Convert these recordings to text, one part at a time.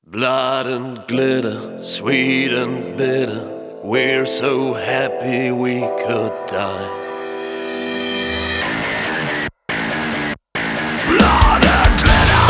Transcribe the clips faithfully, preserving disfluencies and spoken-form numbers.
Blood and glitter, sweet and bitter, we're so happy we could die. Blood and glitter,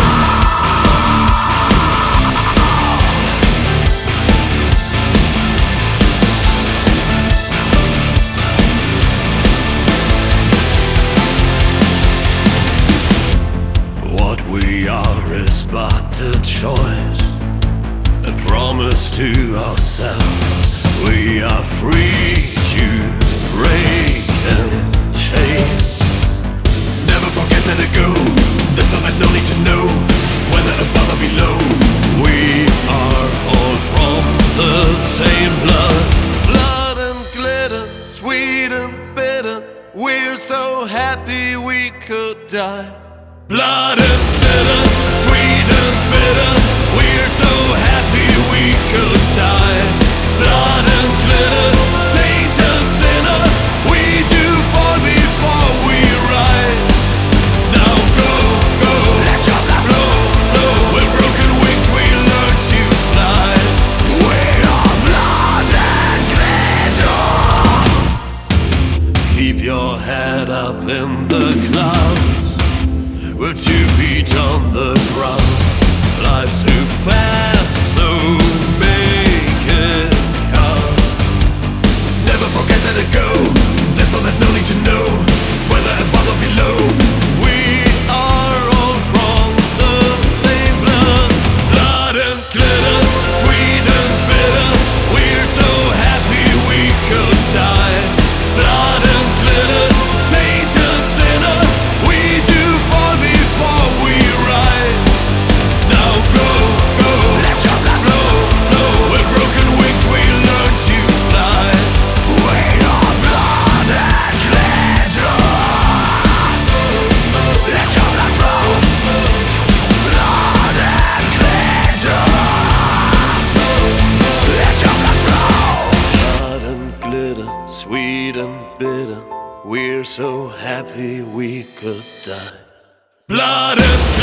what we are is but a choice, a promise to ourselves. We are free to break and change. Never forget that it go. There's so that no need to know whether above or below. We are all from the same blood. Blood and glitter, sweet and bitter, we're so happy we could die. Blood and glitter, sweet and bitter, we're so happy we could die. Blood and glitter, saint and sinner, we do fall before we rise. Now go, go, let your blood flow, flow. With broken wings we learn to fly. We are blood and glitter. Keep your head up in the clouds. We're two feet on the ground. Life's too fast, so make it count. Never forget that it go. There's all that no need to know whether above or below. We are all from the same blood. Blood and glitter, sweet and bitter, we're so happy we could die. Blood and glitter, saint and sinner, we do fall before we rise. Now go, go, let your blood flow, flow. With broken wings we learn to fly. We are blood and glitter. Let your blood flow, blood and glitter. Let your blood flow. Blood and glitter, sweet and bitter, we're so happy we could die. Blood and